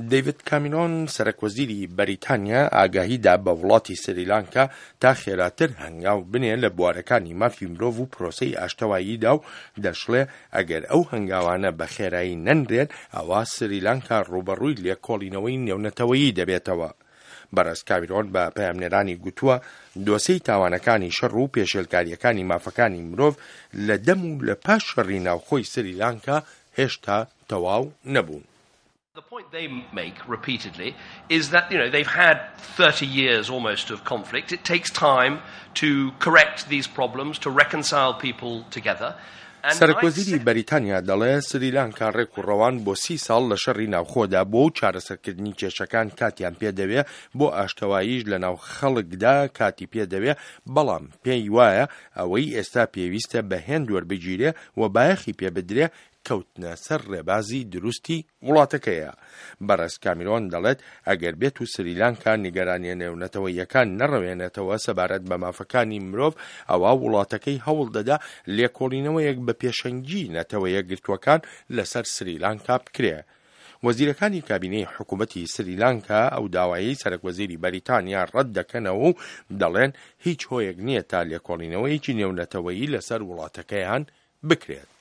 دەیڤد کامێرۆن سەرۆکوەزیری بەریتانیا ئاگاهیدا بە وڵاتی سریلانکا تا خێراتر هەنگاو بنێ لە بوارەکانی مافی مرۆڤ و پرۆسەی ئاشتەواییدا و دەشڵێ ئەگەر ئەو هەنگاوانە بە خێرایی نەنرێن ئەوا سریلانکا ڕوبەڕووی لێکۆڵینەوەی نێونەتەوەیی دەبێتەوە. بەڕێز کامێرۆن بە پەیامنێرانی گوتووە دۆسەی تاوانەکانی شەڕ و پێشێلکاریەکانی مافەکانی مرۆڤ لە دەم و لە پاش شەڕی ناوخۆی سریلانکا هێشتا تەواو نەبوون. The point they make repeatedly is that, they've had 30 years almost of conflict. It takes time to correct these problems, to reconcile people together. سەرۆکوەزیری بەریتانیا دەڵێ سریلانکا ڕێک و ڕەوان بۆ 30 ساڵ لە شەڕی ناوخۆدا بۆ و چارەسەرکردنی کێشەکان کاتیان پێدەوێ بۆ ئاشتەواییش لە ناو خەڵکدا کاتی پێدەوێ، بەڵام پێی وایە ئەوەی ئێستا پێویستە بە هێند وەربگیرێ و بایەخی پێبدرێ کەوتنە سەر ڕێبازی دروستی وڵاتەکەیە. بەڕێز کامێرۆن دەڵێت ئەگەر بێت و سریلانکا نیگەرانی نێونەتەوەییەکان نەڕەوێنێتەوە سەبارەت بە مافەکانی مرۆڤ، ئەوا وڵاتەکەی هەوڵ دەدا لێکۆڵینەوەیەک بە پێشەنگی نەتەوەیە گرتووەکان لەسەر سریلانکا بکرێ. وەزیرەکانی کابینەی حکوومەتی سریلانکا ئەو داوایی سەرۆکوەزیری بەریتانیا ڕەت دەکەنەوە و دەڵێن هیچ هۆیەک نییە تا لێکۆڵینەوەیەکی نێونەتەوەیی لەسەر وڵاتەکەیان بکرێت.